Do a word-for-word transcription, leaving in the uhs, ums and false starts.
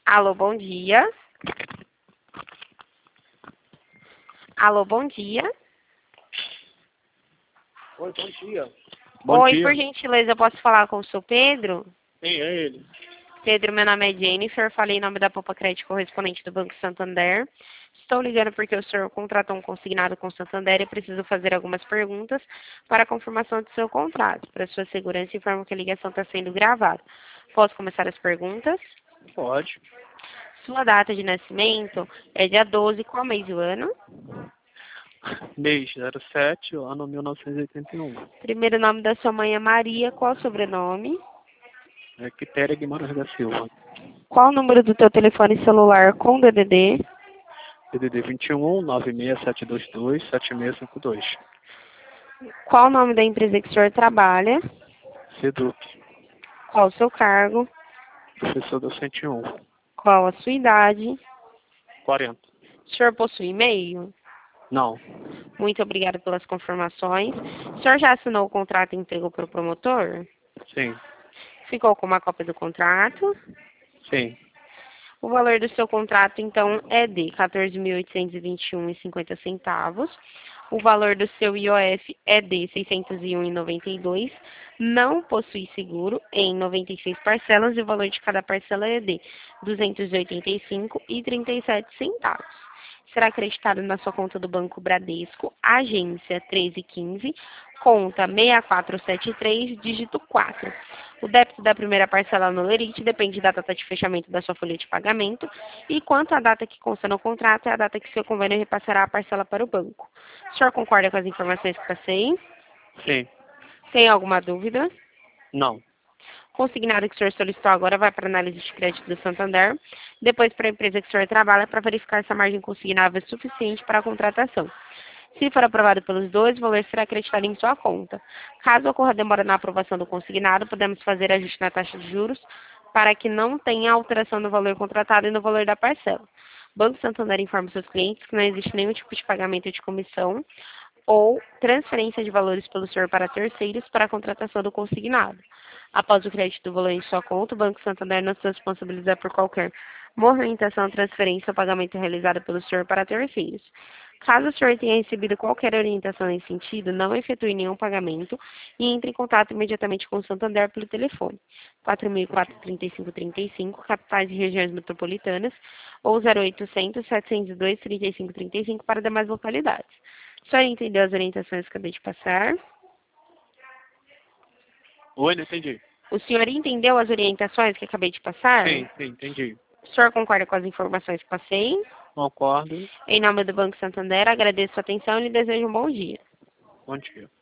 Alô, bom dia. Alô, bom dia. Oi, bom dia. Bom Oi, dia. por gentileza, eu posso falar com o seu Pedro? Sim, é ele. Pedro, meu nome é Jennifer, falei em nome da Poupa Crédito correspondente do Banco Santander. Estou ligando porque o senhor contratou um consignado com o Santander e preciso fazer algumas perguntas para a confirmação do seu contrato. Para sua segurança, informo que a ligação está sendo gravada. Posso começar as perguntas? Pode. Sua data de nascimento é dia doze, qual mês do ano? Mês zero sete, ano mil novecentos e oitenta e um. Primeiro nome da sua mãe é Maria, qual o sobrenome? É Quitéria Guimarães da Silva. Qual o número do teu telefone celular com D D D? D D D vinte e um, nove seis sete dois dois, sete seis cinco dois. Qual o nome da empresa que o senhor trabalha? Sedup. Qual o seu cargo? Professor docente um. Qual a sua idade? quarenta. O senhor possui e-mail? Não. Muito obrigada pelas confirmações. O senhor já assinou o contrato e entregou para o promotor? Sim. Ficou com uma cópia do contrato? Sim. O valor do seu contrato, então, é de quatorze mil oitocentos e vinte e um reais e cinquenta centavos. O valor do seu I O F é de seiscentos e um reais e noventa e dois centavos. Não possui seguro em noventa e seis parcelas e o valor de cada parcela é de duzentos e oitenta e cinco reais e trinta e sete centavos. Será acreditado na sua conta do Banco Bradesco, agência treze quinze, conta seis quatro sete três, dígito quatro. O débito da primeira parcela no Lerite depende da data de fechamento da sua folha de pagamento e quanto à data que consta no contrato é a data que seu convênio repassará a parcela para o banco. O senhor concorda com as informações que passei? Sim. Tem alguma dúvida? Não. Consignado que o senhor solicitou agora vai para análise de crédito do Santander, depois para a empresa que o senhor trabalha para verificar se a margem consignável é suficiente para a contratação. Se for aprovado pelos dois, o valor será acreditado em sua conta. Caso ocorra demora na aprovação do consignado, podemos fazer ajuste na taxa de juros para que não tenha alteração no valor contratado e no valor da parcela. O Banco Santander informa seus clientes que não existe nenhum tipo de pagamento de comissão ou transferência de valores pelo senhor para terceiros para a contratação do consignado. Após o crédito do valor em sua conta, o Banco Santander não se responsabiliza por qualquer movimentação, transferência ou pagamento realizado pelo senhor para terceiros. Caso o senhor tenha recebido qualquer orientação nesse sentido, não efetue nenhum pagamento e entre em contato imediatamente com o Santander pelo telefone quatro mil e quatro, trinta e cinco trinta e cinco, capitais e regiões metropolitanas, ou zero oitocentos, setecentos e dois, trinta e cinco trinta e cinco para demais localidades. O senhor entendeu as orientações que acabei de passar? Oi, não entendi. O senhor entendeu as orientações que acabei de passar? Sim, sim, entendi. O senhor concorda com as informações que passei? Concordo. Em nome do Banco Santander, agradeço a atenção e lhe desejo um bom dia. Bom dia.